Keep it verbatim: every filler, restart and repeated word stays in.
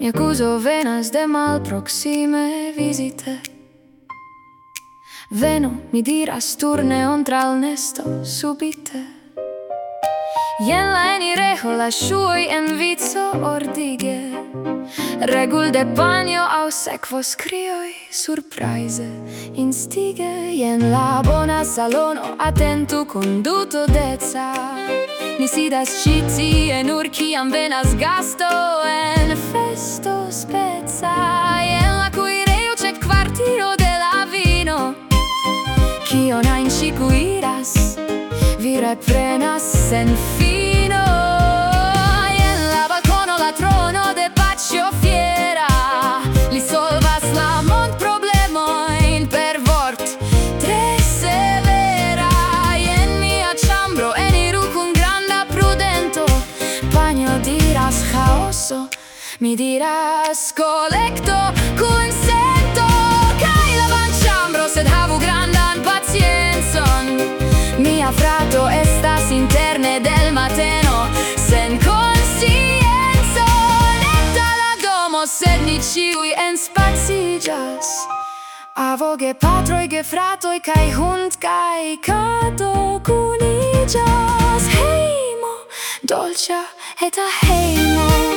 mi accuso venas de malproxime visite. Venu, mi diras turne ontral nesto subite. Jen la enirejo, la ŝuoj en vico ordige. Regul de panjo aŭ sekvos krioj surprize instige. Jen la bona salono, atentu konduto deca. Ni sidas ĉi tie nur kiam venas gasto en festo speca. Jen la kuirejo ĉe kvartiro de la vino. Kion ajn ŝi kuiras, vi reprenas sen fino. Jen la balkono, la trono de paĉjo fiera. Li solvas la mondproblemojn per vort tre severa. Jen mia ĉambro, eniru kun granda prudento. Panjo diras ĥaoso, mi diras kolekto kun sento. Kaj la banĉambro, sed havu grandan paciencon. Mia frato estas interne del mateno, sen konscienco. Neta la domo, sed ni ĉiuj enspaciĝas. Avo, gepatroj, gefratoj kaj hund kaj kato kuniĝas. Hejmo, dolĉa eta hejmo.